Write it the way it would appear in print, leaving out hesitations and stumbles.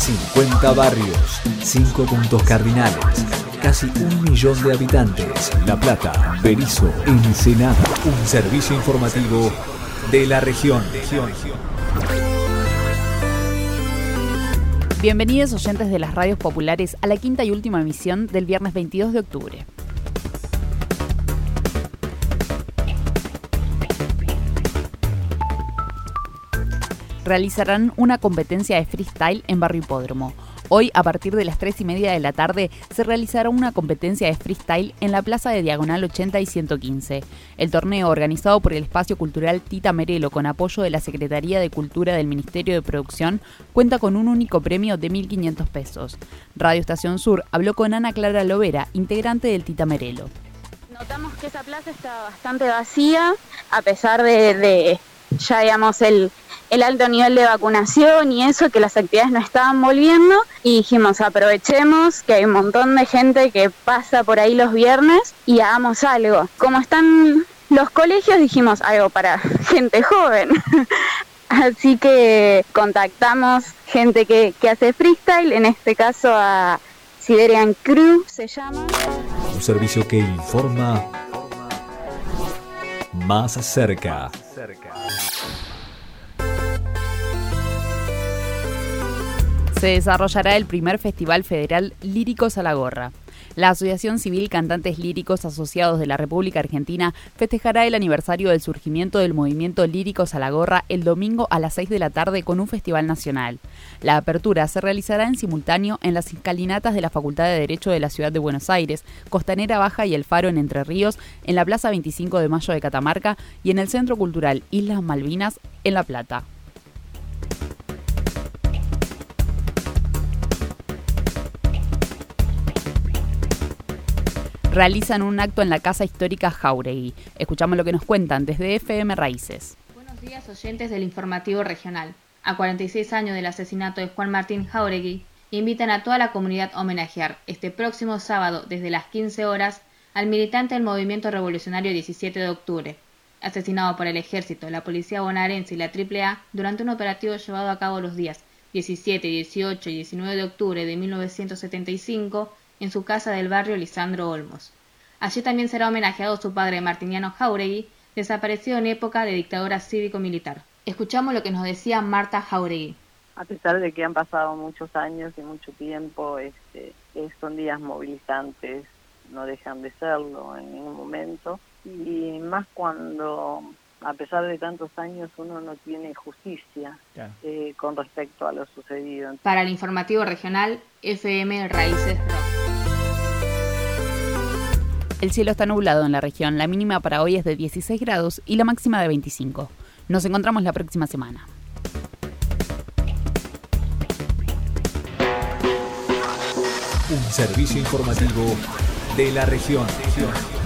50 barrios, 5 puntos cardinales, casi 1 millón de habitantes. La Plata, Berisso, Ensenada. Un servicio informativo de la región. Bienvenidos oyentes de las radios populares a la quinta y última emisión del viernes 22 de octubre. Realizarán una competencia de freestyle en Barrio Hipódromo. Hoy, a partir de las 3:30 de la tarde, se realizará una competencia de freestyle en la plaza de Diagonal 80 y 115. El torneo, organizado por el Espacio Cultural Tita Merelo con apoyo de la Secretaría de Cultura del Ministerio de Producción, cuenta con un único premio de 1.500 pesos. Radio Estación Sur habló con Ana Clara Lovera, integrante del Tita Merelo. Notamos que esa plaza está bastante vacía, a pesar de ya digamos el alto nivel de vacunación y eso, que las actividades no estaban volviendo, y dijimos aprovechemos que hay un montón de gente que pasa por ahí los viernes y hagamos algo. Como están los colegios, dijimos algo para gente joven. Así que contactamos gente que hace freestyle, en este caso a Siberian Crew se llama. Un servicio que informa más cerca. Se desarrollará el primer Festival Federal Líricos a la Gorra. La Asociación Civil Cantantes Líricos Asociados de la República Argentina festejará el aniversario del surgimiento del movimiento Líricos a la Gorra el domingo a las 6 de la tarde con un festival nacional. La apertura se realizará en simultáneo en las escalinatas de la Facultad de Derecho de la Ciudad de Buenos Aires, Costanera Baja y El Faro en Entre Ríos, en la Plaza 25 de Mayo de Catamarca y en el Centro Cultural Islas Malvinas en La Plata. Realizan un acto en la Casa Histórica Jáuregui. Escuchamos lo que nos cuentan desde FM Raíces. Buenos días, oyentes del informativo regional. A 46 años del asesinato de Juan Martín Jáuregui, invitan a toda la comunidad a homenajear este próximo sábado desde las 15 horas al militante del Movimiento Revolucionario 17 de octubre, asesinado por el Ejército, la Policía Bonaerense y la AAA durante un operativo llevado a cabo los días 17, 18 y 19 de octubre de 1975 en su casa del barrio Lisandro Olmos. Allí también será homenajeado su padre Martiniano Jáuregui, desaparecido en época de dictadura cívico-militar. Escuchamos lo que nos decía Marta Jáuregui. A pesar de que han pasado muchos años y mucho tiempo, son días movilizantes, no dejan de serlo en ningún momento, y más cuando, a pesar de tantos años, uno no tiene justicia con respecto a lo sucedido. Para el informativo regional, FM Raíces Rock. El cielo está nublado en la región, la mínima para hoy es de 16 grados y la máxima de 25. Nos encontramos la próxima semana. Un servicio informativo de la región.